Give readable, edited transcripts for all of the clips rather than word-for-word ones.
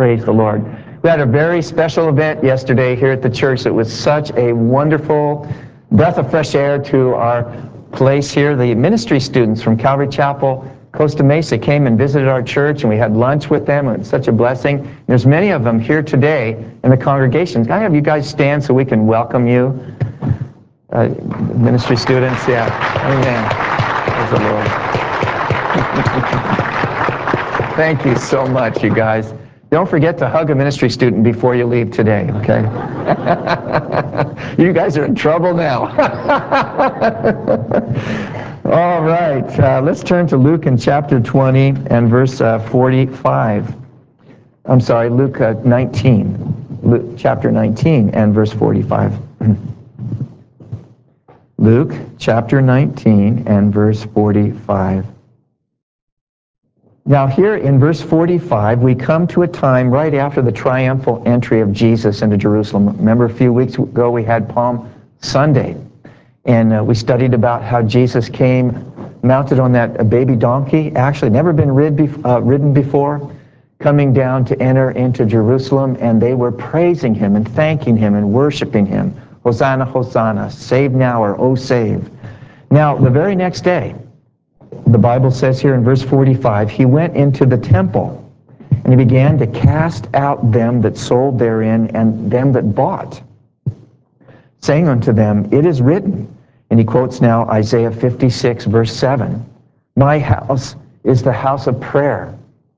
Praise the Lord. We had a very special event yesterday here at the church. It was such a wonderful breath of fresh air to our place here. The ministry students from Calvary Chapel, Costa Mesa came and visited our church, and we had lunch with them. It was such a blessing. There's many of them here today in the congregation. Can I have you guys stand so we can welcome you? Ministry students, yeah. Amen. Praise the Lord. Thank you so much, you guys. Don't forget to hug a ministry student before you leave today, okay? You guys are in trouble now. All right, let's turn to Luke in chapter 20 and verse 45. I'm sorry, Luke 19. Luke chapter 19 and verse 45. Luke chapter 19 and verse 45. Now here in verse 45, we come to a time right after the triumphal entry of Jesus into Jerusalem. Remember a few weeks ago we had Palm Sunday, and we studied about how Jesus came mounted on that baby donkey, actually never been ridden before, coming down to enter into Jerusalem, and they were praising him and thanking him and worshiping him. Hosanna, Hosanna, save now, or oh save. Now the very next day, the Bible says here in verse 45, he went into the temple, and he began to cast out them that sold therein and them that bought, saying unto them, it is written, and he quotes now Isaiah 56, verse 7, my house is the house of prayer,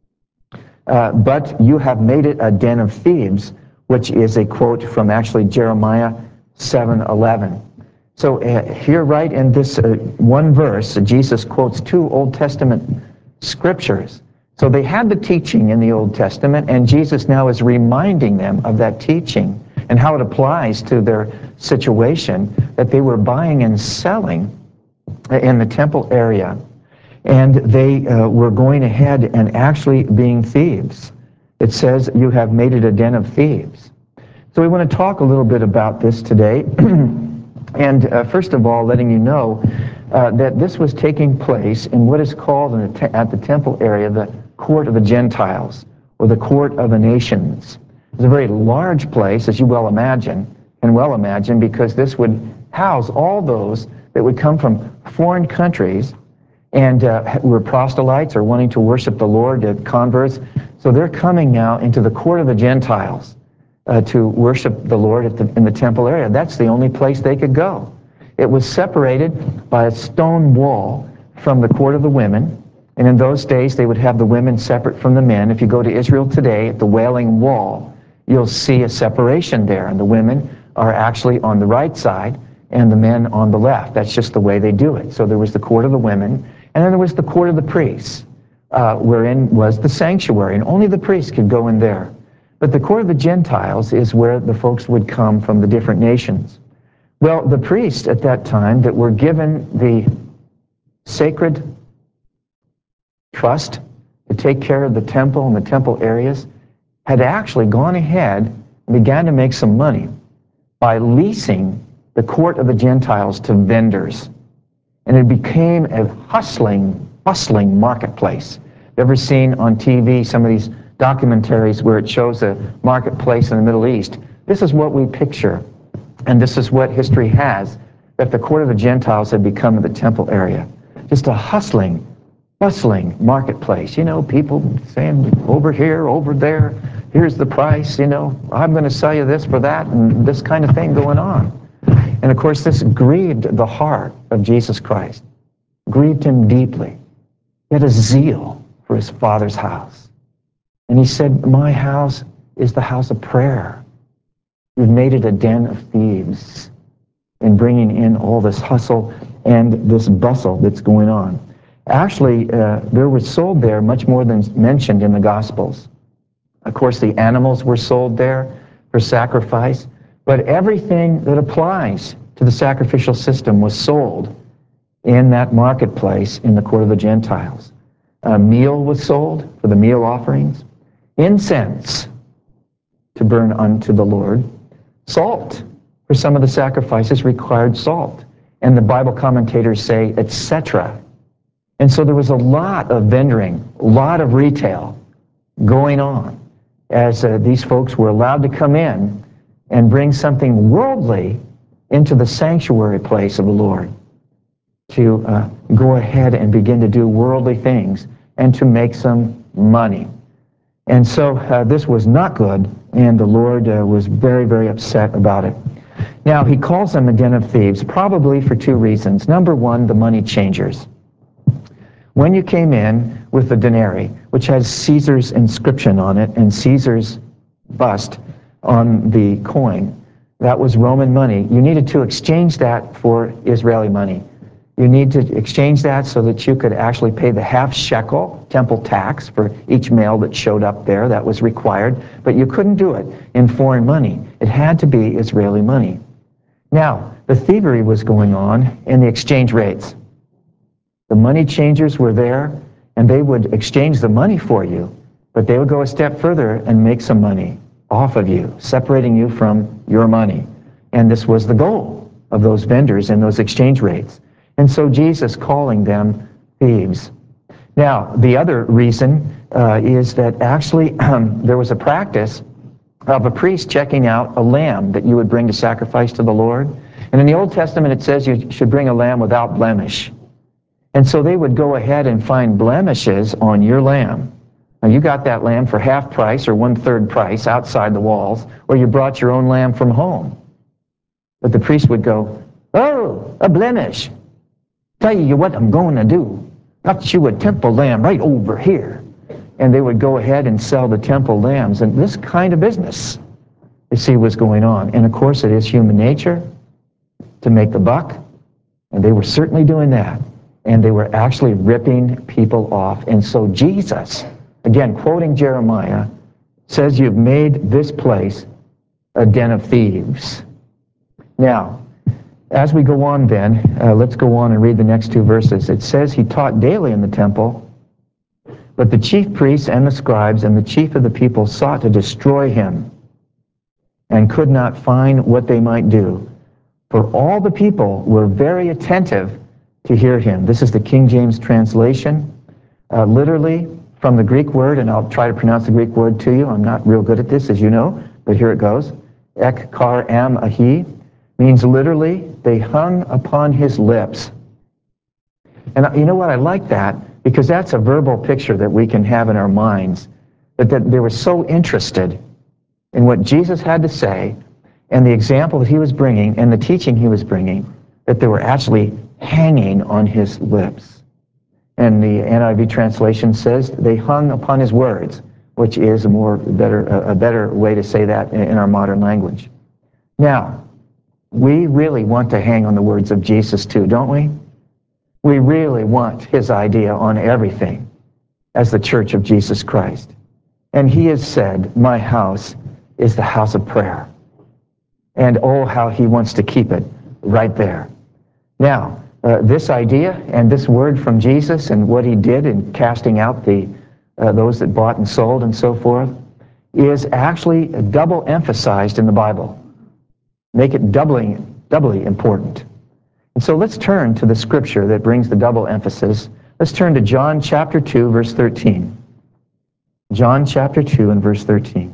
but you have made it a den of thieves, which is a quote from actually Jeremiah 7:11. So here right in this one verse, Jesus quotes two Old Testament scriptures. So they had the teaching in the Old Testament, and Jesus now is reminding them of that teaching and how it applies to their situation that they were buying and selling in the temple area. And they were going ahead and actually being thieves. It says, you have made it a den of thieves. So we want to talk a little bit about this today. And first of all, letting you know that this was taking place in what is called at the temple area the court of the Gentiles, or the court of the nations. It's a very large place, as you well imagine, because this would house all those that would come from foreign countries and were proselytes or wanting to worship the Lord, converts. So they're coming now into the court of the Gentiles. To worship the Lord in the temple area. That's the only place they could go. It was separated by a stone wall from the court of the women, and in those days they would have the women separate from the men. If you go to Israel today, at the Wailing Wall, you'll see a separation there, and the women are actually on the right side and the men on the left. That's just the way they do it. So there was the court of the women, and then there was the court of the priests, wherein was the sanctuary, and only the priests could go in there. But the court of the Gentiles is where the folks would come from the different nations. Well, the priests at that time that were given the sacred trust to take care of the temple and the temple areas had actually gone ahead and began to make some money by leasing the court of the Gentiles to vendors. And it became a bustling marketplace. Ever seen on TV some of these documentaries where it shows a marketplace in the Middle East? This is what we picture, and this is what history has, that the court of the Gentiles had become the temple area. Just a bustling marketplace. You know, people saying, over here, over there, here's the price, you know, I'm going to sell you this for that, and this kind of thing going on. And of course, this grieved the heart of Jesus Christ, grieved him deeply. He had a zeal for his Father's house. And he said, my house is the house of prayer. You've made it a den of thieves in bringing in all this hustle and this bustle that's going on. Actually, there was sold there much more than mentioned in the Gospels. Of course, the animals were sold there for sacrifice, but everything that applies to the sacrificial system was sold in that marketplace in the court of the Gentiles. A meal was sold for the meal offerings. Incense to burn unto the Lord. Salt, for some of the sacrifices required salt. And the Bible commentators say, etc. And so there was a lot of vendoring, a lot of retail going on. as these folks were allowed to come in and bring something worldly into the sanctuary place of the Lord, to go ahead and begin to do worldly things and to make some money. And so this was not good, and the Lord was very, very upset about it. Now, he calls them a den of thieves, probably for two reasons. Number one, the money changers. When you came in with the denarii, which has Caesar's inscription on it and Caesar's bust on the coin, that was Roman money. You needed to exchange that for Israeli money. You need to exchange that so that you could actually pay the half shekel temple tax for each male that showed up there. That was required. But you couldn't do it in foreign money. It had to be Israeli money. Now, the thievery was going on in the exchange rates. The money changers were there, and they would exchange the money for you, but they would go a step further and make some money off of you, separating you from your money. And this was the goal of those vendors and those exchange rates. And so Jesus calling them thieves. Now, the other reason is that actually there was a practice of a priest checking out a lamb that you would bring to sacrifice to the Lord. And in the Old Testament it says you should bring a lamb without blemish. And so they would go ahead and find blemishes on your lamb. Now, you got that lamb for half price or 1/3 price outside the walls, or you brought your own lamb from home. But the priest would go, "Oh, a blemish. Tell you what I'm going to do. Got you a temple lamb right over here." And they would go ahead and sell the temple lambs. And this kind of business, you see, was going on. And of course, it is human nature to make the buck. And they were certainly doing that. And they were actually ripping people off. And so Jesus, again, quoting Jeremiah, says, "You've made this place a den of thieves." Now, as we go on then, let's go on and read the next two verses. It says, "He taught daily in the temple, but the chief priests and the scribes and the chief of the people sought to destroy him and could not find what they might do. For all the people were very attentive to hear him." This is the King James translation. Literally from the Greek word, and I'll try to pronounce the Greek word to you. I'm not real good at this, as you know, but here it goes. Ek kar am ahi means literally, they hung upon his lips. And you know what? I like that because that's a verbal picture that we can have in our minds, that they were so interested in what Jesus had to say and the example that he was bringing and the teaching he was bringing, that they were actually hanging on his lips. And the NIV translation says they hung upon his words, which is a better way to say that in our modern language. Now, we really want to hang on the words of Jesus too, don't we? We really want his idea on everything as the Church of Jesus Christ. And he has said, "My house is the house of prayer." And oh, how he wants to keep it right there. Now, this idea and this word from Jesus and what he did in casting out those that bought and sold and so forth is actually double emphasized in the Bible. Make it doubly important. And so let's turn to the scripture that brings the double emphasis. Let's turn to John chapter 2, verse 13. John chapter 2 and verse 13.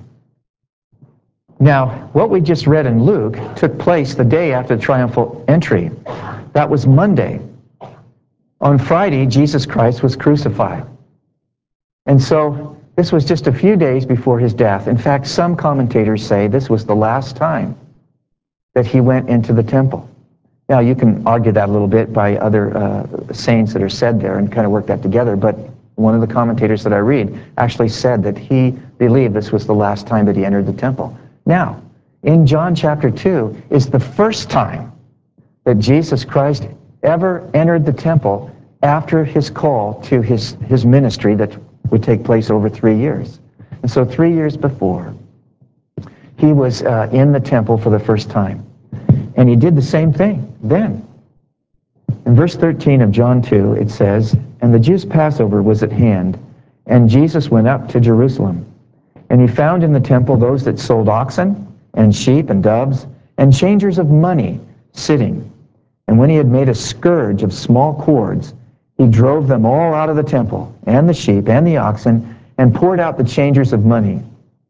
Now, what we just read in Luke took place the day after the triumphal entry. That was Monday. On Friday, Jesus Christ was crucified. And so this was just a few days before his death. In fact, some commentators say this was the last time that he went into the temple. Now, you can argue that a little bit by other sayings that are said there and kind of work that together, but one of the commentators that I read actually said that he believed this was the last time that he entered the temple. Now, in John chapter 2 is the first time that Jesus Christ ever entered the temple after his call to his ministry that would take place over 3 years. And so 3 years before, he was in the temple for the first time. And he did the same thing then. In verse 13 of John 2, it says, "And the Jews' Passover was at hand, and Jesus went up to Jerusalem. And he found in the temple those that sold oxen, and sheep, and doves, and changers of money sitting. And when he had made a scourge of small cords, he drove them all out of the temple, and the sheep, and the oxen, and poured out the changers of money.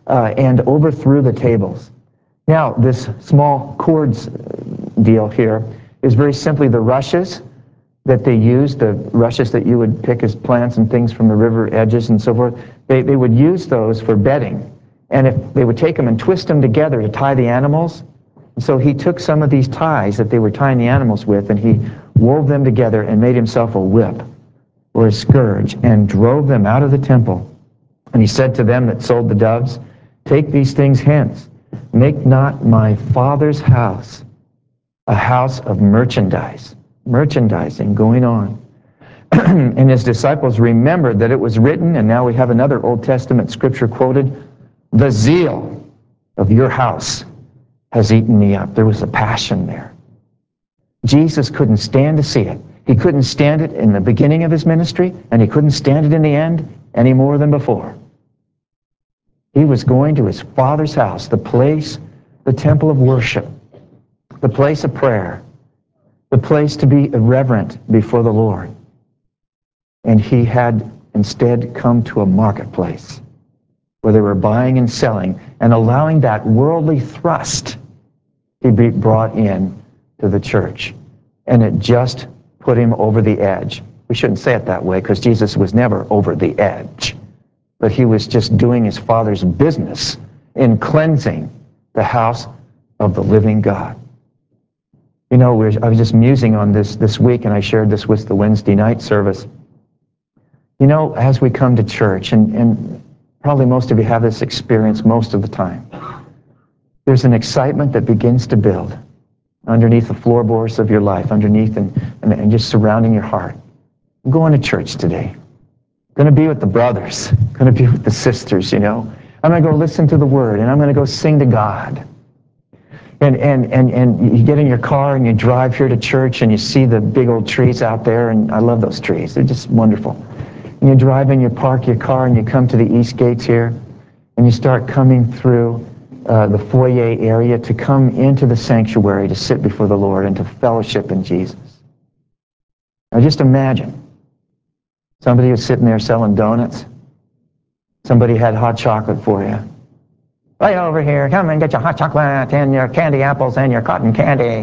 and overthrew the tables. Now, this small cords deal here is very simply the rushes that they used, the rushes that you would pick as plants and things from the river edges and so forth. They would use those for bedding. And if they would take them and twist them together to tie the animals. So he took some of these ties that they were tying the animals with, and he wove them together and made himself a whip or a scourge and drove them out of the temple. And he said to them that sold the doves, "Take these things hence. Make not my Father's house a house of merchandising going on." And his disciples remembered that it was written, and now we have another Old Testament scripture quoted, "The zeal of your house has eaten me up." There was a passion there. Jesus couldn't stand to see it. He couldn't stand it in the beginning of his ministry, and he couldn't stand it in the end any more than before. He was going to his Father's house, the place, the temple of worship, the place of prayer, the place to be irreverent before the Lord. And he had instead come to a marketplace where they were buying and selling and allowing that worldly thrust to be brought in to the church. And it just put him over the edge. We shouldn't say it that way because Jesus was never over the edge. But he was just doing his Father's business in cleansing the house of the living God. You know, I was just musing on this week, and I shared this with the Wednesday night service. You know, as we come to church, and probably most of you have this experience most of the time, there's an excitement that begins to build underneath the floorboards of your life, underneath and just surrounding your heart. I'm going to church today. I'm going to be with the brothers. I'm going to be with the sisters, you know. I'm going to go listen to the Word, and I'm going to go sing to God. And you get in your car and you drive here to church and you see the big old trees out there, and I love those trees. They're just wonderful. And you drive and you park your car and you come to the east gates here and you start coming through the foyer area to come into the sanctuary to sit before the Lord and to fellowship in Jesus. Now just imagine somebody was sitting there selling donuts. Somebody had hot chocolate for you. Right over here, come and get your hot chocolate and your candy apples and your cotton candy.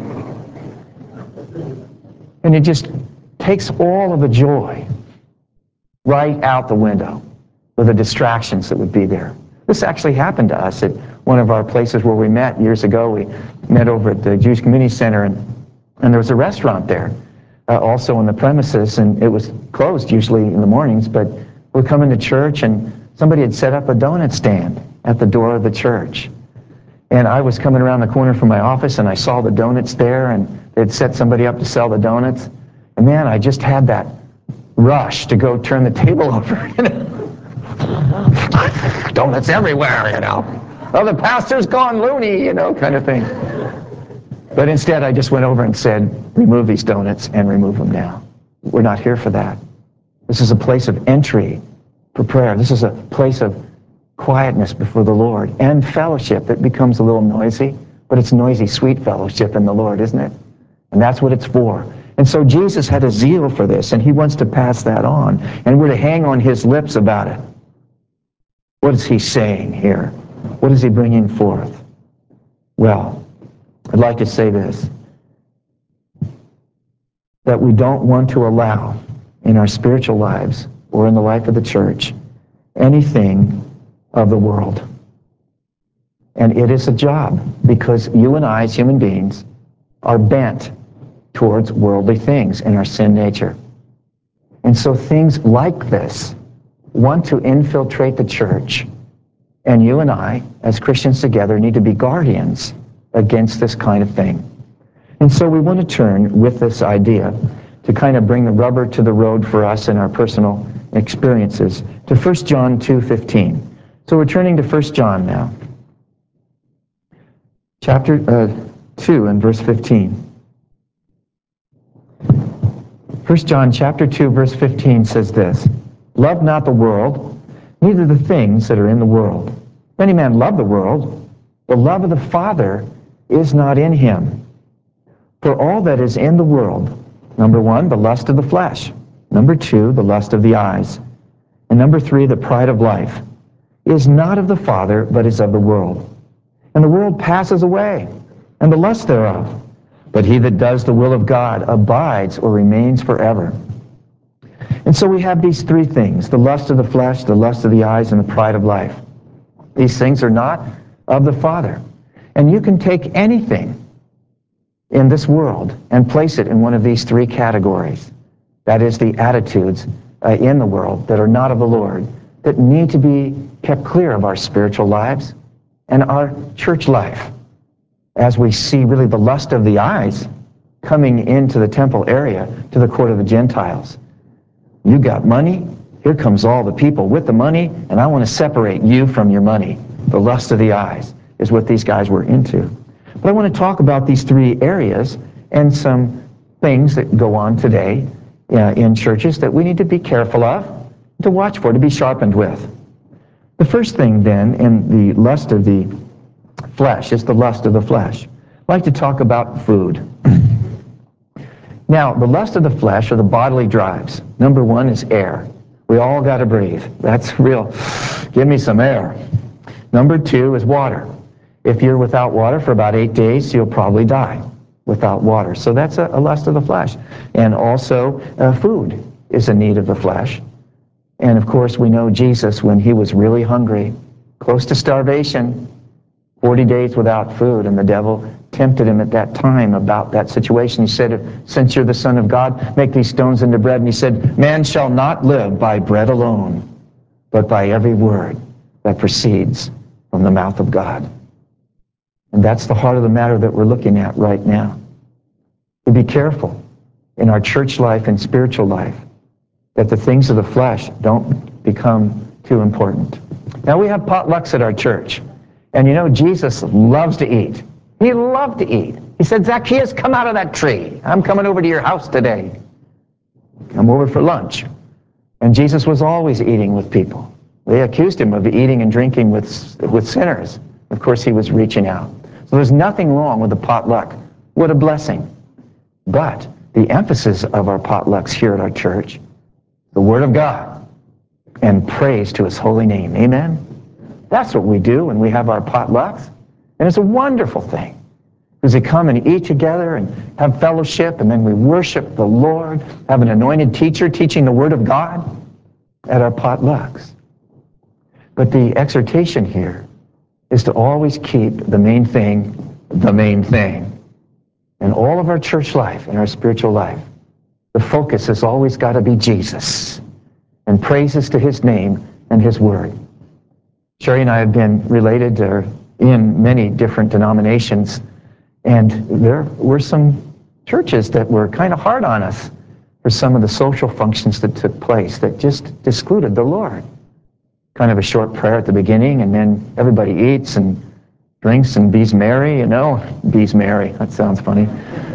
And it just takes all of the joy right out the window with the distractions that would be there. This actually happened to us at one of our places where we met years ago. We met over at the Jewish Community Center, and there was a restaurant there also on the premises, and it was closed usually in the mornings, but we're coming to church, and somebody had set up a donut stand at the door of the church. And I was coming around the corner from my office, and I saw the donuts there, and they'd set somebody up to sell the donuts. And man, I just had that rush to go turn the table over. Donuts everywhere, you know. Oh, the pastor's gone loony, you know, kind of thing. But instead, I just went over and said, remove these donuts and remove them now. We're not here for that. This is a place of entry for prayer. This is a place of quietness before the Lord and fellowship that becomes a little noisy, but it's noisy, sweet fellowship in the Lord, isn't it? And that's what it's for. And so Jesus had a zeal for this, and he wants to pass that on. And we're to hang on his lips about it. What is he saying here? What is he bringing forth? Well, I'd like to say this, that we don't want to allow in our spiritual lives or in the life of the church anything of the world. And it is a job, because you and I as human beings are bent towards worldly things in our sin nature. And so things like this want to infiltrate the church, and you and I as Christians together need to be guardians against this kind of thing. And so we want to turn with this idea to kind of bring the rubber to the road for us in our personal experiences to 1 John 2:15. So we're turning to 1 John now. Chapter 2 and verse 15. 1 John chapter 2 verse 15 says this, "Love not the world, neither the things that are in the world. If any man love the world, the love of the Father is not in him. For all that is in the world, number 1, the lust of the flesh. Number 2, the lust of the eyes. And number 3, the pride of life, is not of the Father, but is of the world. And the world passes away, and the lust thereof. But he that does the will of God abides or remains forever. And so we have these three things: the lust of the flesh, the lust of the eyes, and the pride of life. These things are not of the Father. And you can take anything in this world and place it in one of these three categories. That is, the attitudes in the world that are not of the Lord, that need to be kept clear of our spiritual lives and our church life. As we see really the lust of the eyes coming into the temple area to the court of the Gentiles. You got money, here comes all the people with the money, and I want to separate you from your money. The lust of the eyes is what these guys were into. But I want to talk about these three areas and some things that go on today in churches that we need to be careful of, to watch for, to be sharpened with. The first thing then in the lust of the flesh is the lust of the flesh. I'd like to talk about food. Now, the lust of the flesh are the bodily drives. Number one is air. We all got to breathe. That's real. Give me some air. Number two is water. If you're without water for about 8 days, you'll probably die without water. So that's a lust of the flesh. And also, food is a need of the flesh. And of course, we know Jesus, when he was really hungry, close to starvation, 40 days without food, and the devil tempted him at that time about that situation. He said, since you're the Son of God, make these stones into bread. And he said, man shall not live by bread alone, but by every word that proceeds from the mouth of God. And that's the heart of the matter that we're looking at right now. To be careful in our church life and spiritual life that the things of the flesh don't become too important. Now, we have potlucks at our church. And you know, Jesus loves to eat. He loved to eat. He said, Zacchaeus, come out of that tree. I'm coming over to your house today. Come over for lunch. And Jesus was always eating with people. They accused him of eating and drinking with sinners. Of course, he was reaching out. So there's nothing wrong with the potluck. What a blessing. But the emphasis of our potlucks here at our church, the Word of God, and praise to His holy name. Amen? That's what we do when we have our potlucks. And it's a wonderful thing. Because they come and eat together and have fellowship, and then we worship the Lord, have an anointed teacher teaching the Word of God at our potlucks. But the exhortation here is to always keep the main thing the main thing. In all of our church life, in our spiritual life, the focus has always got to be Jesus and praises to His name and His Word. Sherry and I have been related in many different denominations, and there were some churches that were kind of hard on us for some of the social functions that took place that just excluded the Lord. Kind of a short prayer at the beginning, and then everybody eats and drinks and be's merry, you know. Be's merry, that sounds funny.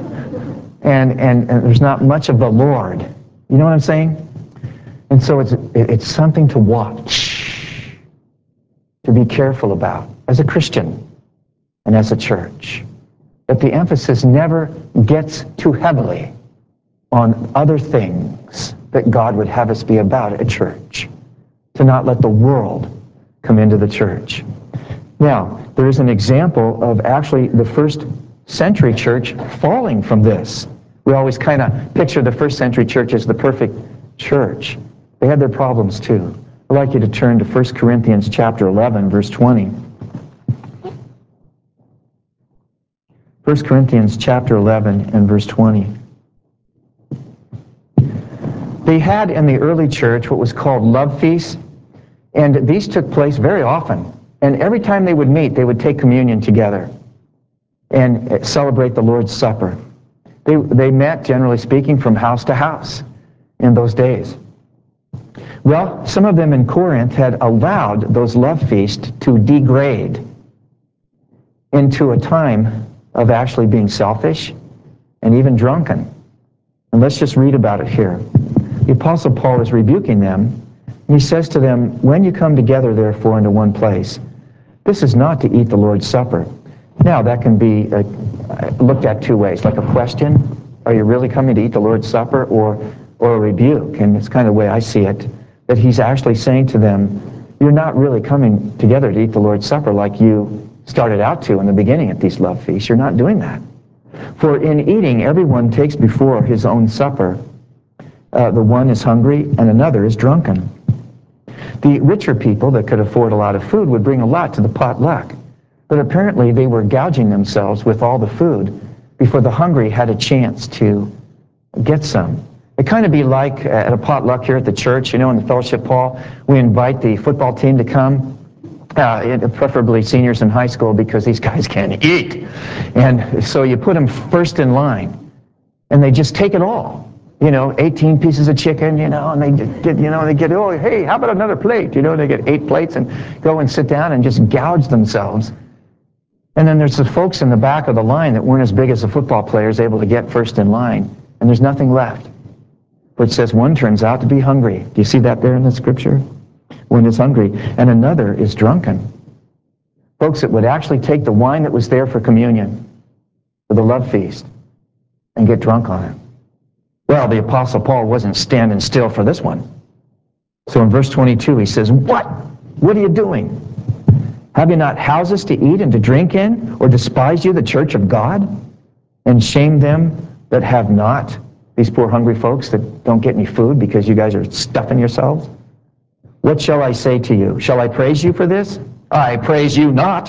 And there's not much of the Lord. You know what I'm saying? And so it's something to watch, to be careful about as a Christian and as a church. That the emphasis never gets too heavily on other things that God would have us be about at church. To not let the world come into the church. Now, there is an example of actually the first century church falling from this. We always kind of picture the first century church as the perfect church. They had their problems too. I'd like you to turn to 1 Corinthians chapter 11, verse 20. 1 Corinthians chapter 11 and verse 20. They had in the early church what was called love feasts, and these took place very often. And every time they would meet, they would take communion together and celebrate the Lord's Supper. They met, generally speaking, from house to house in those days. Well, some of them in Corinth had allowed those love feasts to degrade into a time of actually being selfish and even drunken. And let's just read about it here. The Apostle Paul is rebuking them. And he says to them, when you come together, therefore, into one place, this is not to eat the Lord's Supper. Now, that can be looked at two ways, like a question, are you really coming to eat the Lord's Supper, or a rebuke? And it's kind of the way I see it, that he's actually saying to them, you're not really coming together to eat the Lord's Supper like you started out to in the beginning at these love feasts. You're not doing that. For in eating, everyone takes before his own supper. The one is hungry and another is drunken. The richer people that could afford a lot of food would bring a lot to the potluck. But apparently they were gouging themselves with all the food before the hungry had a chance to get some. It kind of be like at a potluck here at the church, in the fellowship hall, we invite the football team to come, preferably seniors in high school because these guys can't eat. And so you put them first in line, and they just take it all. 18 pieces of chicken, and they get, oh, hey, how about another plate? They get 8 plates and go and sit down and just gouge themselves. And then there's the folks in the back of the line that weren't as big as the football players able to get first in line, and there's nothing left. But it says one turns out to be hungry. Do you see that there in the scripture? One is hungry, and another is drunken. Folks that would actually take the wine that was there for communion, for the love feast, and get drunk on it. Well, the Apostle Paul wasn't standing still for this one. So in verse 22, he says, What? What are you doing? Have you not houses to eat and to drink in, or despise you the church of God, and shame them that have not? These poor hungry folks that don't get any food because you guys are stuffing yourselves. What shall I say to you? Shall I praise you for this? I praise you not.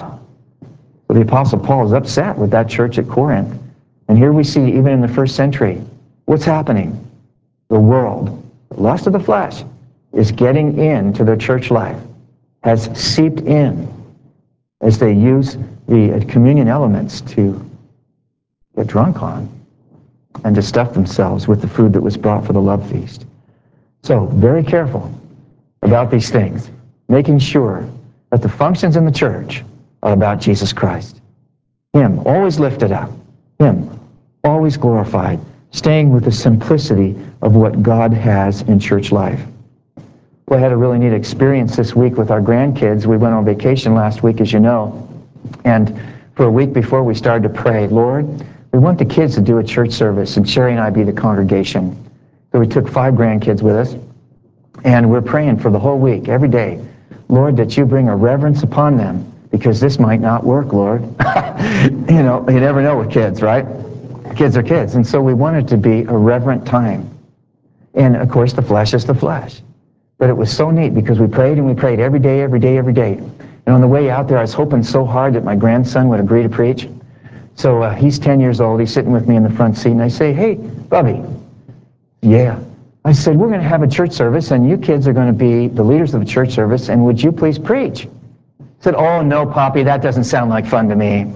So the Apostle Paul is upset with that church at Corinth. And here we see, even in the first century, what's happening? The world, the lust of the flesh, is getting into their church life, has seeped in as they use the communion elements to get drunk on and to stuff themselves with the food that was brought for the love feast. So, very careful about these things, making sure that the functions in the church are about Jesus Christ. Him always lifted up, Him always glorified, staying with the simplicity of what God has in church life. Well, I had a really neat experience this week with our grandkids. We went on vacation last week, as you know, and for a week before we started to pray, Lord, we want the kids to do a church service, and Sherry and I be the congregation. So we took 5 grandkids with us, and we're praying for the whole week, every day, Lord, that you bring a reverence upon them, because this might not work, Lord. You never know with kids, right? Kids are kids. And so we want it to be a reverent time. And, of course, the flesh is the flesh. But it was so neat because we prayed and we prayed every day, every day, every day. And on the way out there, I was hoping so hard that my grandson would agree to preach. So he's 10 years old. He's sitting with me in the front seat. And I say, hey, Bubby. Yeah. I said, we're going to have a church service, and you kids are going to be the leaders of the church service, and would you please preach? He said, oh, no, Poppy, that doesn't sound like fun to me.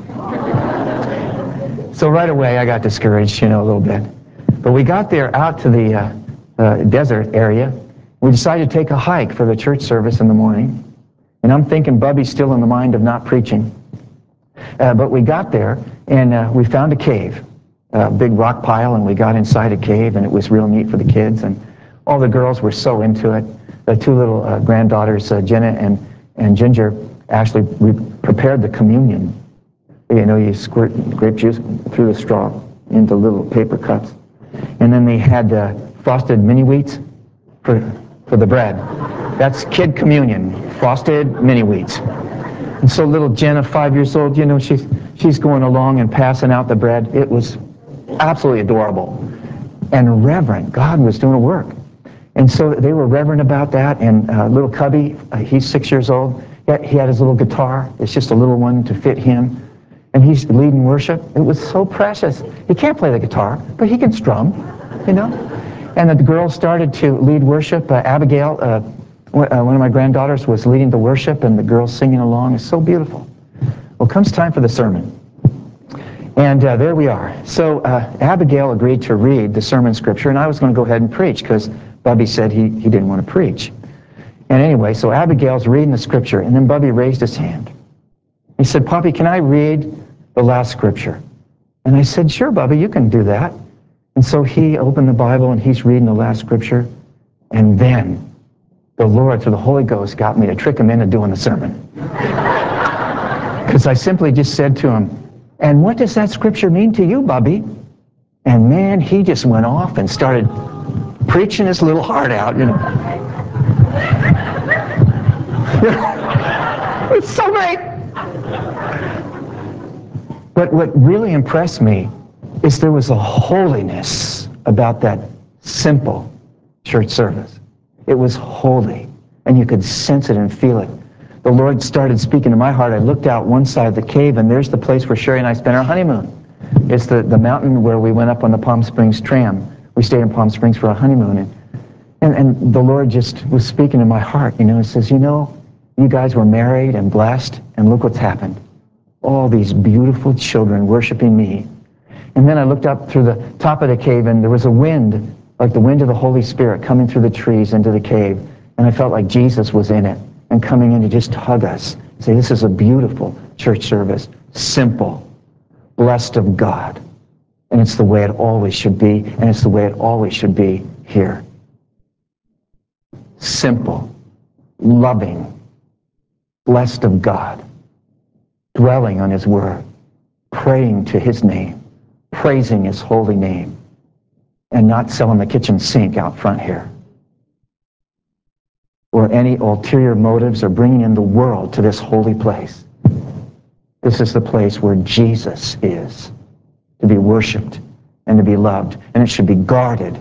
So right away, I got discouraged, a little bit. But we got there out to the desert area. We decided to take a hike for the church service in the morning. And I'm thinking Bubby's still in the mind of not preaching. But we got there, and we found a cave, a big rock pile, and we got inside a cave, and it was real neat for the kids. And all the girls were so into it. The 2 little granddaughters, Jenna and Ginger, actually we prepared the communion. You squirt grape juice through the straw into little paper cups. And then they had frosted mini wheats for the bread. That's kid communion, frosted mini wheats. And so little Jenna, 5 years old, she's going along and passing out the bread. It was absolutely adorable and reverent. God was doing a work. And so they were reverent about that. And little Cubby, he's 6 years old. He had his little guitar. It's just a little one to fit him. And he's leading worship. It was so precious. He can't play the guitar, but he can strum, And the girls started to lead worship. Abigail, one of my granddaughters, was leading the worship, and the girls singing along. It's so beautiful. Well, comes time for the sermon. And there we are. So Abigail agreed to read the sermon scripture, and I was going to go ahead and preach because Bubby said he didn't want to preach. And anyway, so Abigail's reading the scripture, and then Bubby raised his hand. He said, Poppy, can I read the last scripture? And I said, sure, Bubby, you can do that. And so he opened the Bible, and he's reading the last scripture. And then the Lord, through the Holy Ghost, got me to trick him into doing the sermon. Because I simply just said to him, and what does that scripture mean to you, Bubby? And man, he just went off and started preaching his little heart out, It's so great. But what really impressed me is there was a holiness about that simple church service. It was holy, and you could sense it and feel it. The Lord started speaking to my heart. I looked out one side of the cave, and there's the place where Sherry and I spent our honeymoon. It's the mountain where we went up on the Palm Springs tram. We stayed in Palm Springs for our honeymoon. And the Lord just was speaking to my heart. He says, you guys were married and blessed, and look what's happened. All these beautiful children worshiping me. And then I looked up through the top of the cave, and there was a wind, like the wind of the Holy Spirit, coming through the trees into the cave. And I felt like Jesus was in it and coming in to just hug us. Say, this is a beautiful church service. Simple, blessed of God. And it's the way it always should be, and it's the way it always should be here. Simple, loving, blessed of God, dwelling on His Word, praying to His name, praising His holy name, and not selling the kitchen sink out front here, or any ulterior motives or bringing in the world to this holy place. This is the place where Jesus is, to be worshipped and to be loved, and it should be guarded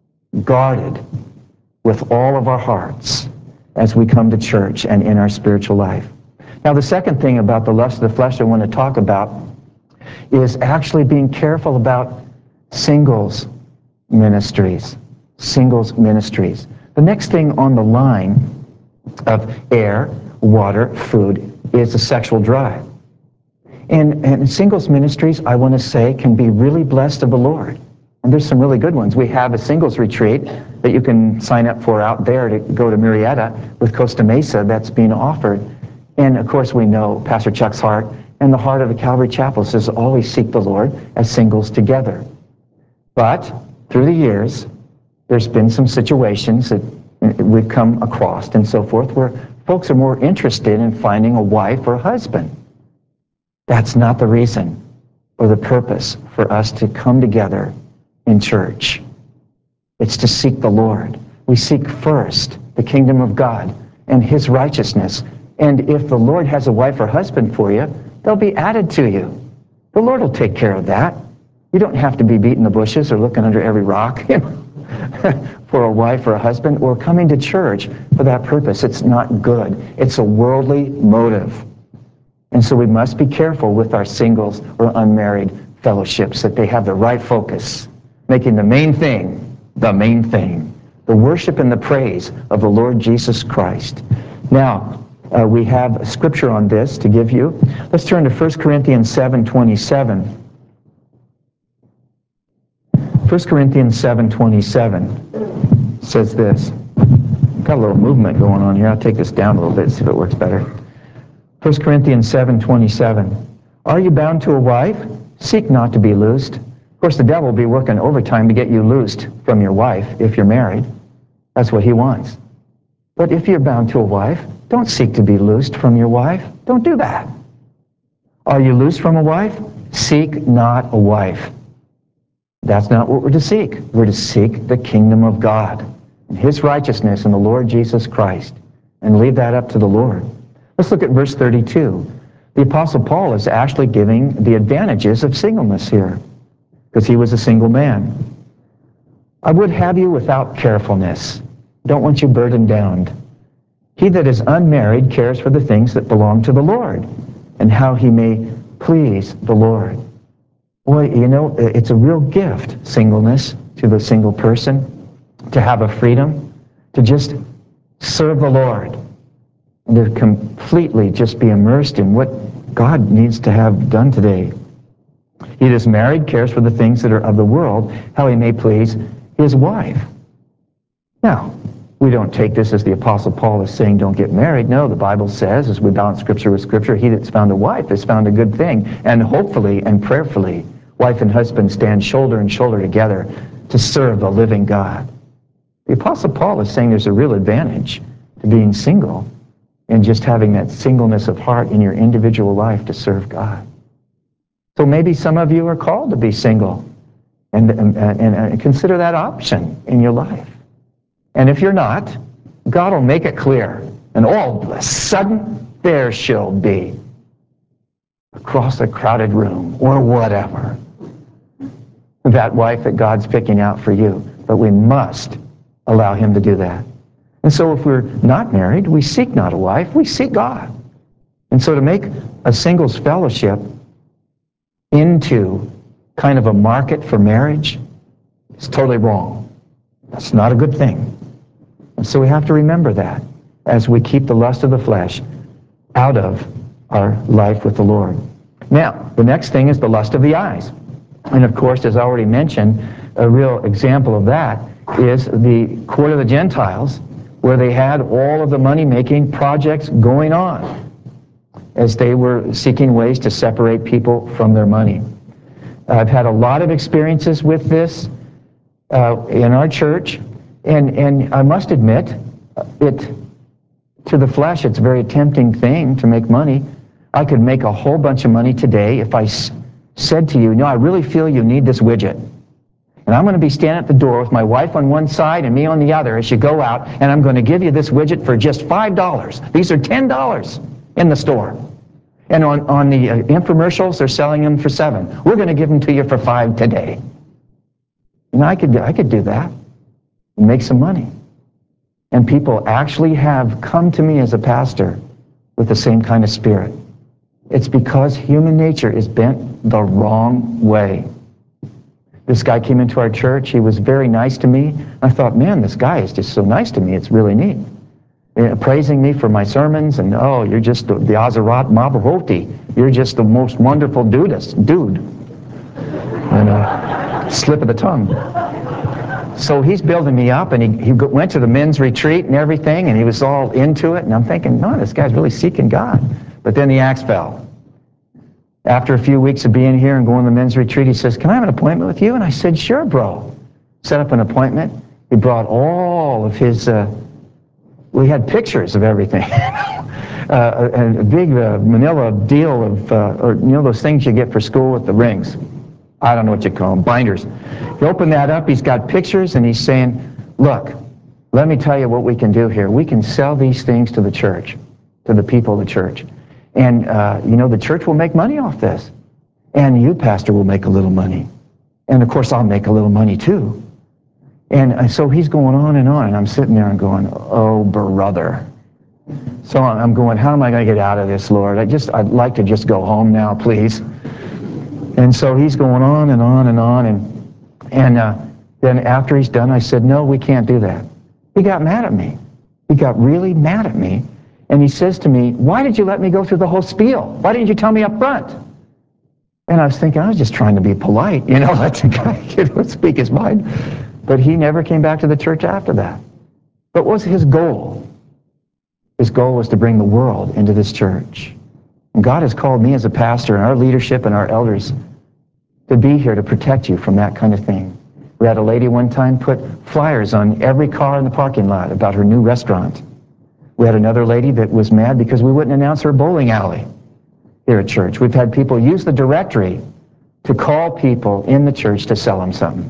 with all of our hearts as we come to church and in our spiritual life. Now, the second thing about the lust of the flesh I want to talk about is actually being careful about singles ministries. Singles ministries. The next thing on the line of air, water, food is the sexual drive. And singles ministries, I want to say, can be really blessed of the Lord. And there's some really good ones. We have a singles retreat that you can sign up for out there to go to Murrieta with Costa Mesa that's being offered. And of course we know Pastor Chuck's heart and the heart of the Calvary Chapel says always seek the Lord as singles together. But through the years, there's been some situations that we've come across and so forth where folks are more interested in finding a wife or a husband. That's not the reason or the purpose for us to come together in church. It's to seek the Lord. We seek first the kingdom of God and His righteousness. And if the Lord has a wife or husband for you, they'll be added to you. The Lord will take care of that. You don't have to be beating the bushes or looking under every rock for a wife or a husband or coming to church for that purpose. It's not good. It's a worldly motive. And so we must be careful with our singles or unmarried fellowships that they have the right focus, making the main thing, the worship and the praise of the Lord Jesus Christ. Now, we have a scripture on this to give you. Let's turn to 1 Corinthians 7:27. 1 Corinthians 7:27 says this. Got a little movement going on here. I'll take this down a little bit, see if it works better. 1 Corinthians 7:27. Are you bound to a wife? Seek not to be loosed. Of course, the devil will be working overtime to get you loosed from your wife if you're married. That's what he wants. But if you're bound to a wife, don't seek to be loosed from your wife. Don't do that. Are you loosed from a wife? Seek not a wife. That's not what we're to seek. We're to seek the kingdom of God and His righteousness in the Lord Jesus Christ and leave that up to the Lord. Let's look at verse 32. The Apostle Paul is actually giving the advantages of singleness here because he was a single man. I would have you without carefulness. Don't want you burdened down. He that is unmarried cares for the things that belong to the Lord and how he may please the Lord. Boy, it's a real gift, singleness, to the single person, to have a freedom, to just serve the Lord, and to completely just be immersed in what God needs to have done today. He that is married cares for the things that are of the world, how he may please his wife. Now, we don't take this as the Apostle Paul is saying don't get married. No, the Bible says, as we balance Scripture with Scripture, he that's found a wife has found a good thing. And hopefully and prayerfully, wife and husband stand shoulder and shoulder together to serve the living God. The Apostle Paul is saying there's a real advantage to being single and just having that singleness of heart in your individual life to serve God. So maybe some of you are called to be single and consider that option in your life. And if you're not, God will make it clear. And all of a sudden, there she'll be across a crowded room or whatever. That wife that God's picking out for you. But we must allow him to do that. And so if we're not married, we seek not a wife, we seek God. And so to make a singles fellowship into kind of a market for marriage is totally wrong. That's not a good thing. And so we have to remember that as we keep the lust of the flesh out of our life with the Lord. Now, the next thing is the lust of the eyes. And of course, as I already mentioned, a real example of that is the court of the Gentiles, where they had all of the money-making projects going on as they were seeking ways to separate people from their money. I've had a lot of experiences with this in our church, and I must admit, to the flesh, it's a very tempting thing to make money. I could make a whole bunch of money today if I said to you, no, I really feel you need this widget. And I'm going to be standing at the door with my wife on one side and me on the other as you go out, and I'm going to give you this widget for just $5. These are $10 in the store. And on the infomercials, they're selling them for $7. We're going to give them to you for $5 today. And I could do that and make some money. And people actually have come to me as a pastor with the same kind of spirit. It's because human nature is bent the wrong way. This guy came into our church. He was very nice to me. I thought, man, this guy is just so nice to me. It's really neat. Praising me for my sermons, and oh, you're just the Azarat Mabrahoti. You're just the most wonderful dude. And slip of the tongue. So he's building me up, and he went to the men's retreat and everything, and he was all into it. And I'm thinking, no, this guy's really seeking God. But then the axe fell. After a few weeks of being here and going to the men's retreat, he says, can I have an appointment with you? And I said, sure, bro. Set up an appointment. He brought all of his, we had pictures of everything. And a big manila deal of, or you know those things you get for school with the rings. I don't know what you call them, binders. He opened that up, he's got pictures, and he's saying, look, let me tell you what we can do here. We can sell these things to the church, to the people of the church. And, you know, the church will make money off this. And you, pastor, will make a little money. And, of course, I'll make a little money, too. And so he's going on, and I'm sitting there and going, oh, brother. So I'm going, how am I going to get out of this, Lord? I'd like to just go home now, please. And so he's going on and on and on. And then after he's done, I said, no, we can't do that. He got mad at me. He got really mad at me. And he says to me, why did you let me go through the whole spiel? Why didn't you tell me up front? And I was thinking, I was just trying to be polite, you know, let the guy speak his mind. But he never came back to the church after that. But what was his goal? His goal was to bring the world into this church. And God has called me as a pastor and our leadership and our elders to be here to protect you from that kind of thing. We had a lady one time put flyers on every car in the parking lot about her new restaurant. We had another lady that was mad because we wouldn't announce her bowling alley here at church. We've had people use the directory to call people in the church to sell them something.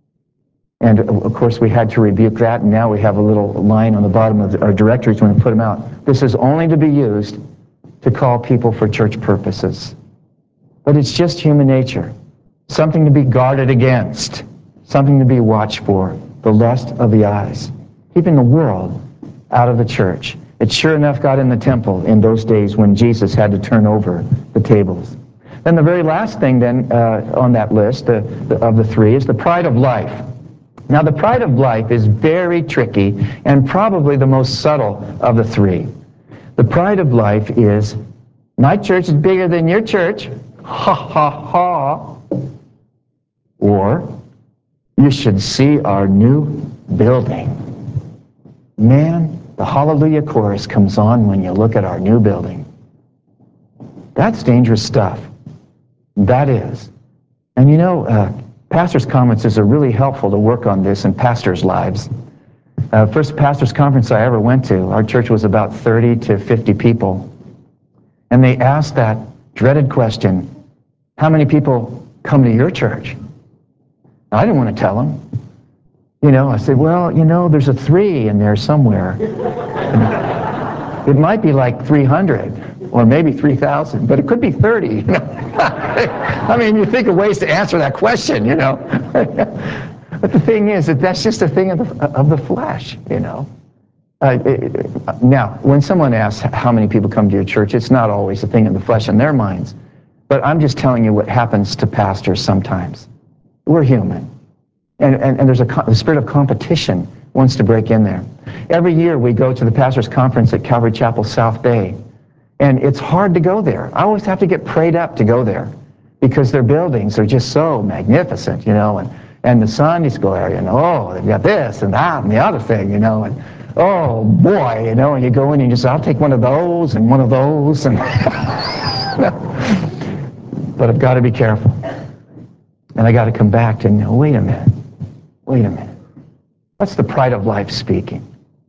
And of course we had to rebuke that, and now we have a little line on the bottom of our directories when we put them out. This is only to be used to call people for church purposes. But it's just human nature. Something to be guarded against. Something to be watched for. The lust of the eyes. Keeping the world out of the church. It sure enough got in the temple in those days when Jesus had to turn over the tables. Then the very last thing then on that list of the three is the pride of life. Now the pride of life is very tricky and probably the most subtle of the three. The pride of life is, my church is bigger than your church, ha ha ha. Or, you should see our new building. Man, the Hallelujah chorus comes on when you look at our new building. That's dangerous stuff. That is. And you know, pastors' conferences are really helpful to work on this in pastors' lives. First pastors' conference I ever went to, our church was about 30 to 50 people. And they asked that dreaded question, how many people come to your church? I didn't want to tell them. You know, I said, well, you know, there's a 3 in there somewhere. It might be like 300 or maybe 3,000, but it could be 30. You know? I mean, you think of ways to answer that question, you know. But the thing is that that's just a thing of the flesh, you know. Now, when someone asks how many people come to your church, it's not always a thing of the flesh in their minds. But I'm just telling you what happens to pastors sometimes. We're human. And there's the spirit of competition wants to break in there. Every year we go to the pastors' conference at Calvary Chapel South Bay. And it's hard to go there. I always have to get prayed up to go there because their buildings are just so magnificent, you know, and the Sunday school area, and oh, they've got this and that and the other thing, you know, and oh boy, you know, and you go in and you just, I'll take one of those and one of those, and but I've got to be careful. And I got to come back to, no, wait a minute. That's the pride of life speaking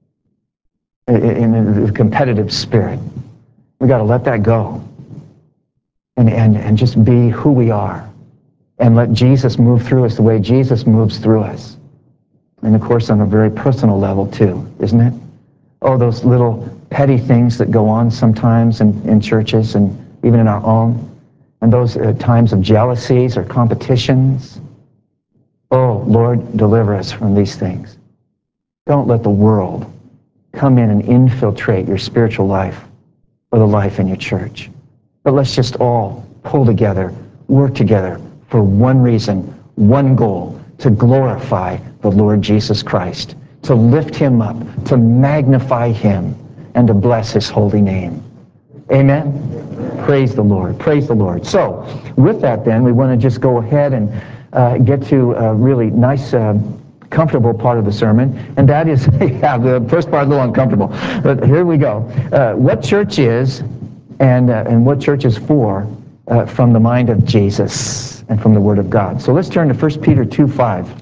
in the competitive spirit. We got to let that go and just be who we are and let Jesus move through us the way Jesus moves through us. And of course on a very personal level too, isn't it? Oh, those little petty things that go on sometimes in churches and even in our own, and those times of jealousies or competitions. Oh, Lord, deliver us from these things. Don't let the world come in and infiltrate your spiritual life or the life in your church. But let's just all pull together, work together for one reason, one goal, to glorify the Lord Jesus Christ, to lift him up, to magnify him, and to bless his holy name. Amen? Praise the Lord. Praise the Lord. So, with that then, we want to just go ahead and get to a really nice, comfortable part of the sermon, and that is, yeah, the first part is a little uncomfortable, but here we go. What church is and what church is for from the mind of Jesus and from the Word of God. So let's turn to 1 Peter 2:5.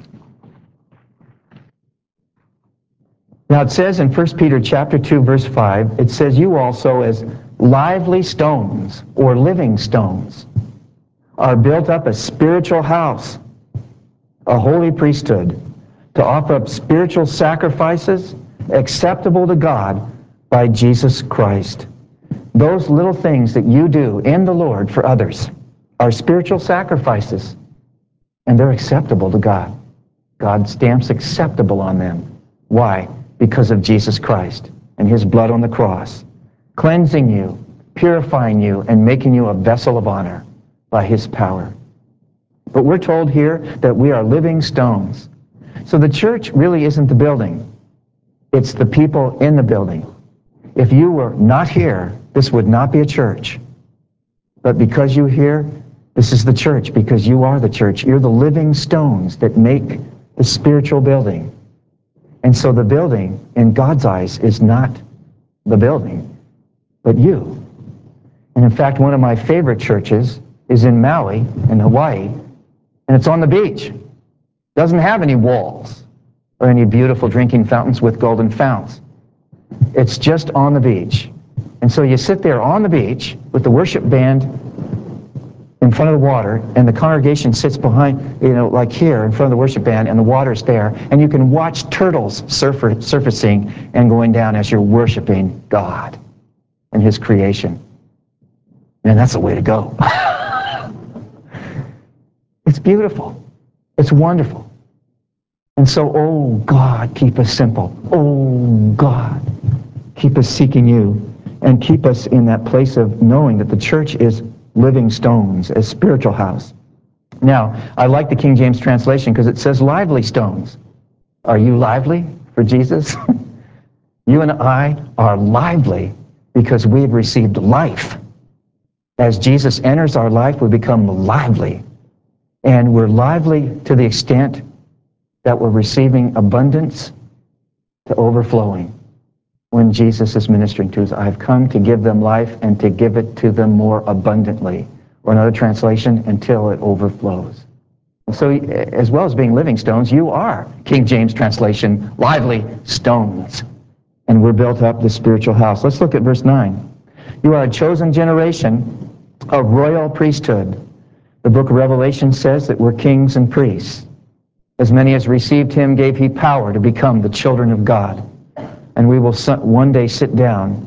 Now it says in 1 Peter chapter 2, verse 5, it says, you also as lively stones or living stones are built up a spiritual house, a holy priesthood, to offer up spiritual sacrifices acceptable to God by Jesus Christ. Those little things that you do in the Lord for others are spiritual sacrifices, and they're acceptable to God. God stamps acceptable on them. Why? Because of Jesus Christ and his blood on the cross, cleansing you, purifying you, and making you a vessel of honor by his power. But we're told here that we are living stones. So the church really isn't the building. It's the people in the building. If you were not here, this would not be a church. But because you're here, this is the church, because you are the church. You're the living stones that make the spiritual building. And so the building, in God's eyes, is not the building, but you. And in fact, one of my favorite churches is in Maui, in Hawaii, and it's on the beach. Doesn't have any walls or any beautiful drinking fountains with golden founts. It's just on the beach. And so you sit there on the beach with the worship band in front of the water, and the congregation sits behind, you know, like here in front of the worship band, and the water's there, and you can watch turtles surfacing and going down as you're worshiping God and his creation. Man, that's the way to go. It's beautiful. It's wonderful. And so, oh God, keep us simple. Oh God, keep us seeking you, and keep us in that place of knowing that the church is living stones, a spiritual house. Now, I like the King James translation because it says lively stones. Are you lively for Jesus? You and I are lively because we've received life. As Jesus enters our life, we become lively. And we're lively to the extent that we're receiving abundance to overflowing. When Jesus is ministering to us, I've come to give them life and to give it to them more abundantly. Or another translation, until it overflows. So as well as being living stones, you are, King James translation, lively stones. And we're built up the spiritual house. Let's look at verse 9. You are a chosen generation, a royal priesthood. The book of Revelation says that we're kings and priests. As many as received him gave he power to become the children of God. And we will one day sit down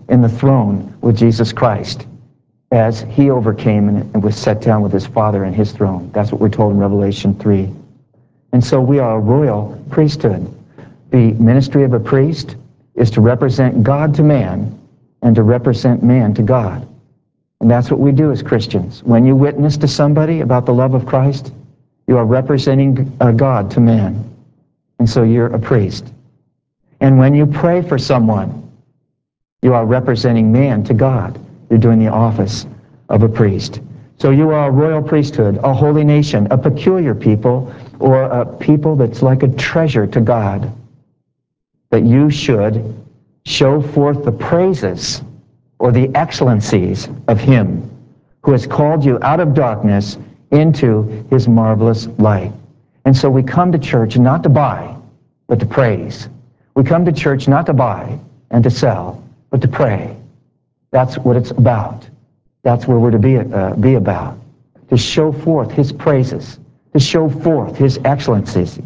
in the throne with Jesus Christ as he overcame and was set down with his Father in his throne. That's what we're told in Revelation 3. And so we are a royal priesthood. The ministry of a priest is to represent God to man and to represent man to God. And that's what we do as Christians. When you witness to somebody about the love of Christ, you are representing God to man. And so you're a priest. And when you pray for someone, you are representing man to God. You're doing the office of a priest. So you are a royal priesthood, a holy nation, a peculiar people, or a people that's like a treasure to God, that you should show forth the praises or the excellencies of him who has called you out of darkness into his marvelous light. And so we come to church not to buy, but to praise. We come to church not to buy and to sell, but to pray. That's what it's about. That's where we're to be about. To show forth his praises, to show forth his excellencies.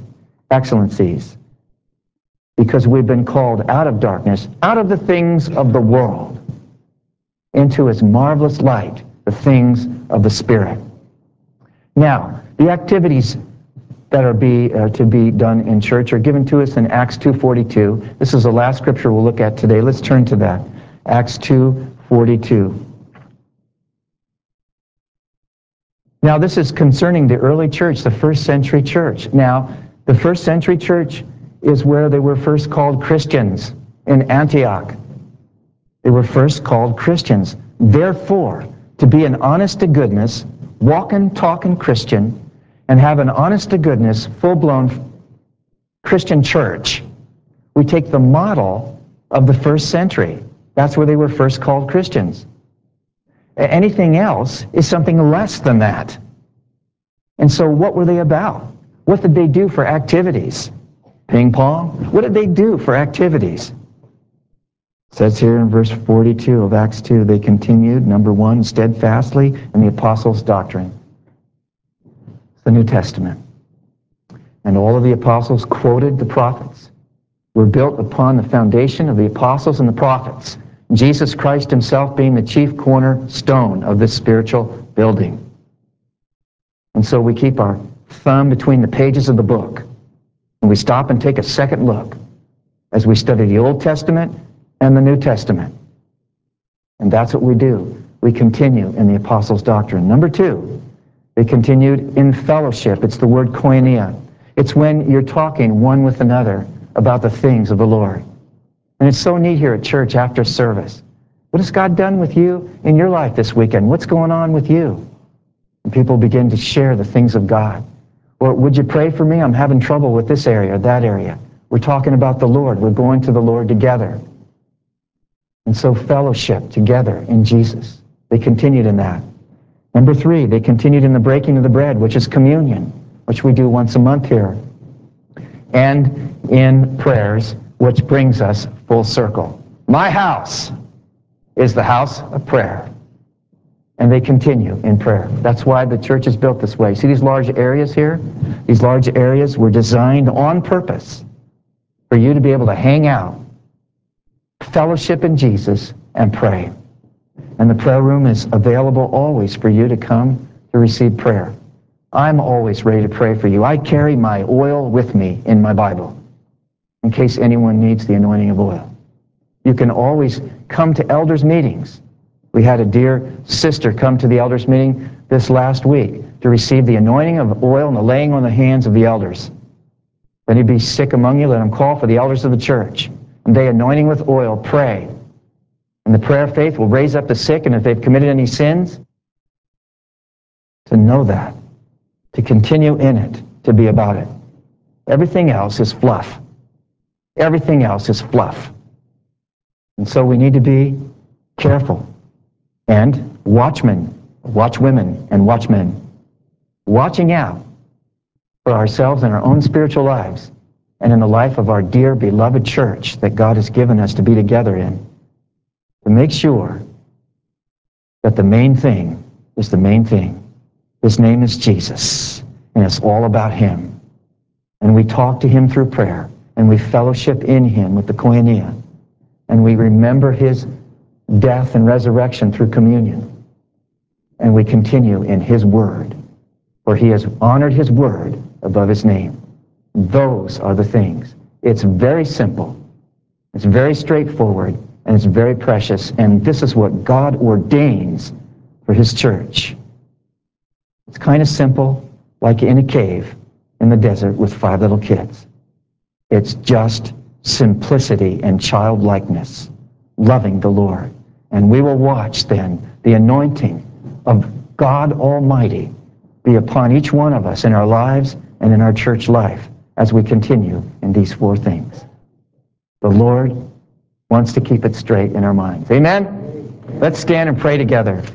Because we've been called out of darkness, out of the things of the world, into his marvelous light, the things of the Spirit. Now, the activities that are to be done in church are given to us in Acts 2:42. This is the last scripture we'll look at today. Let's turn to that. Acts 2:42. Now, this is concerning the early church, the first century church. Now, the first century church is where they were first called Christians, in Antioch. They were first called Christians. Therefore, to be an honest-to-goodness, walking, talking Christian, and have an honest-to-goodness, full-blown Christian church, we take the model of the first century. That's where they were first called Christians. Anything else is something less than that. And so what were they about? What did they do for activities? Ping pong? What did they do for activities? It says here in verse 42 of Acts 2, they continued, number one, steadfastly in the apostles' doctrine. The New Testament. And all of the apostles quoted the prophets. Were built upon the foundation of the apostles and the prophets, Jesus Christ himself being the chief cornerstone of this spiritual building. And so we keep our thumb between the pages of the book, and we stop and take a second look as we study the Old Testament and the New Testament. And that's what we do. We continue in the apostles' doctrine. Number two, they continued in fellowship. It's the word koinonia. It's when you're talking one with another about the things of the Lord. And it's so neat here at church after service. What has God done with you in your life this weekend? What's going on with you? And people begin to share the things of God. Or would you pray for me? I'm having trouble with this area or that area. We're talking about the Lord. We're going to the Lord together. And so fellowship together in Jesus. They continued in that. Number three, they continued in the breaking of the bread, which is communion, which we do once a month here. And in prayers, which brings us full circle. My house is the house of prayer. And they continue in prayer. That's why the church is built this way. See these large areas here? These large areas were designed on purpose for you to be able to hang out, fellowship in Jesus, and pray. And the prayer room is available always for you to come to receive prayer. I'm always ready to pray for you. I carry my oil with me in my Bible in case anyone needs the anointing of oil. You can always come to elders' meetings. We had a dear sister come to the elders' meeting this last week to receive the anointing of oil and the laying on the hands of the elders. If any be sick among you, let them call for the elders of the church. And they, anointing with oil, pray. And the prayer of faith will raise up the sick, and if they've committed any sins, to know that, to continue in it, to be about it. Everything else is fluff. Everything else is fluff. And so we need to be careful. And watchmen, watchwomen, and watchmen, watching out for ourselves and our own spiritual lives and in the life of our dear, beloved church that God has given us to be together in, to make sure that the main thing is the main thing. His name is Jesus, and it's all about him. And we talk to him through prayer, and we fellowship in him with the koinonia, and we remember his death, and resurrection through communion. And we continue in his word, for he has honored his word above his name. Those are the things. It's very simple. It's very straightforward, and it's very precious. And this is what God ordains for his church. It's kind of simple, like in a cave in the desert with 5 little kids. It's just simplicity and childlikeness, loving the Lord. And we will watch then the anointing of God Almighty be upon each one of us in our lives and in our church life as we continue in these 4 things. The Lord wants to keep it straight in our minds. Amen? Let's stand and pray together.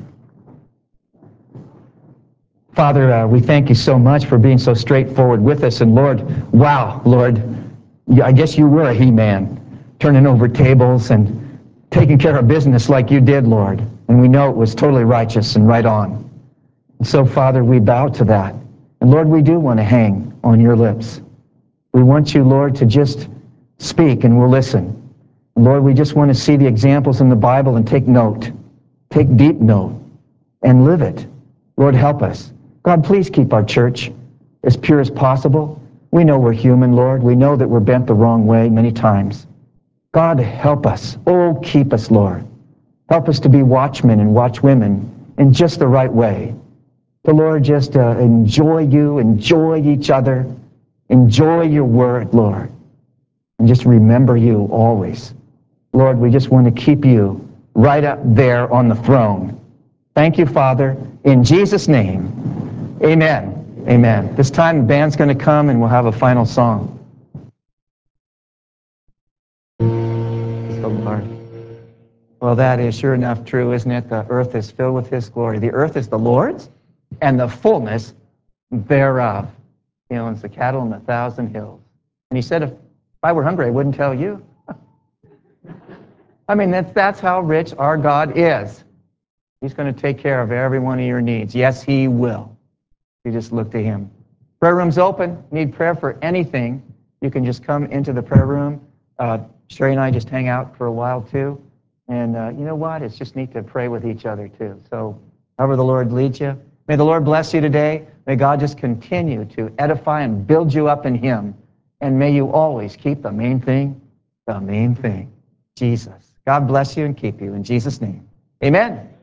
Father, we thank you so much for being so straightforward with us. And Lord, wow, Lord, I guess you were a he-man, turning over tables and taking care of business like you did, Lord. And we know it was totally righteous and right on. And so, Father, we bow to that. And Lord, we do want to hang on your lips. We want you, Lord, to just speak and we'll listen. And Lord, we just want to see the examples in the Bible and take note. Take deep note and live it. Lord, help us. God, please keep our church as pure as possible. We know we're human, Lord. We know that we're bent the wrong way many times. God, help us. Oh, keep us, Lord. Help us to be watchmen and watchwomen in just the right way. To, Lord, just enjoy you, enjoy each other, enjoy your word, Lord, and just remember you always. Lord, we just want to keep you right up there on the throne. Thank you, Father. In Jesus' name, amen. Amen. This time the band's going to come and we'll have a final song. Praise the Lord. Well, that is sure enough true, isn't it? The earth is filled with his glory. The earth is the Lord's and the fullness thereof. He owns the cattle on 1,000 hills. And he said, if I were hungry, I wouldn't tell you. I mean, that's how rich our God is. He's going to take care of every one of your needs. Yes, he will. You just look to him. Prayer room's open. Need prayer for anything, you can just come into the prayer room. Sherry and I just hang out for a while too. And you know what? It's just neat to pray with each other too. So however the Lord leads you. May the Lord bless you today. May God just continue to edify and build you up in him. And may you always keep the main thing, Jesus. God bless you and keep you in Jesus' name. Amen.